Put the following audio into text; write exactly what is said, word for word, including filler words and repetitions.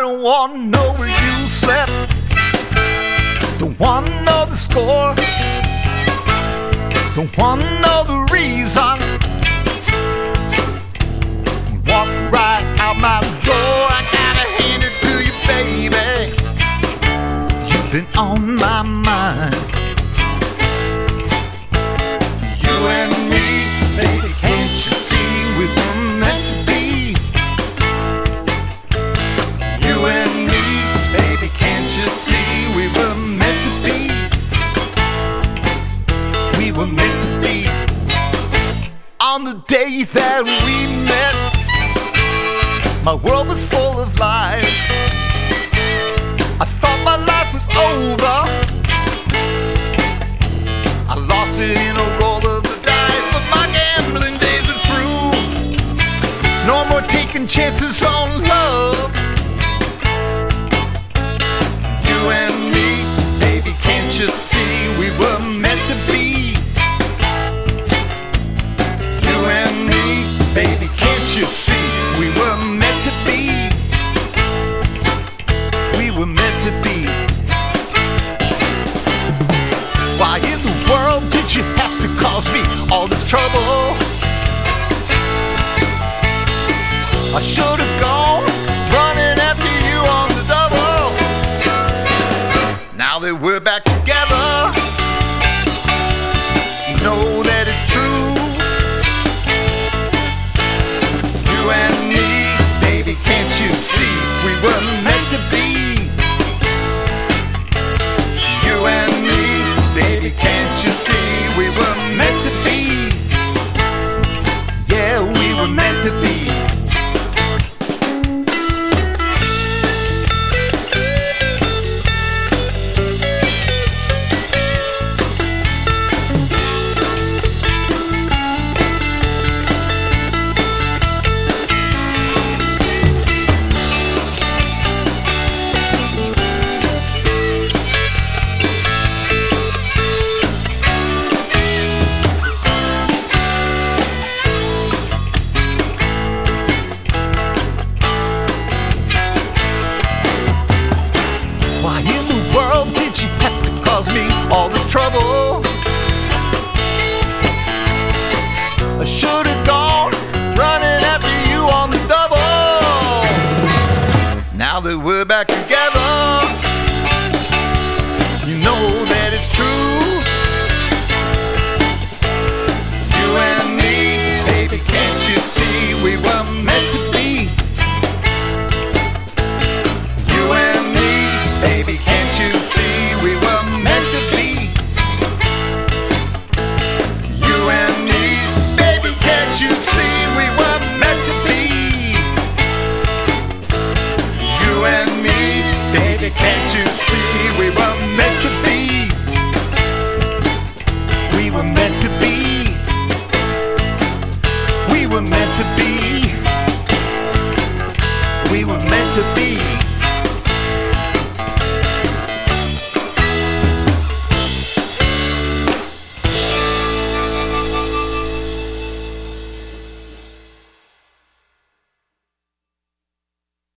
don't want to know where you slept. Don't want to know the score. Don't want to know the reason. Walk right out my door. I gotta hand it to you, baby. You've been on my mind. You and me, baby, can't you see we were meant to be? You and me, baby, can't you see we were meant to be? We were meant to be. On the day that we met, my world was full of lies. I thought my life was over. I lost it in a roll of the dice, but my gambling days are through. No more taking chances on love. You and me, baby, can't you see we were meant to be? You and me, baby, can't you see we were meant to be? We were meant to be. Why in the world did you have to cause me all this trouble? I should have gone running after you on the double. Now that we're back together, you know that it's true. You and me, baby, can't you see we were meant to be? You and me, baby, can't you see we were meant to be? Yeah, we were meant to be. Me all this trouble. I should have gone running after you on the double. Now that we're back together, you know that it's true. You and me, baby, can't you see we were meant to be? You and me, baby, can't you see we were meant to be? You and me, baby, can't you see we were meant to be? You and me, baby, can't you see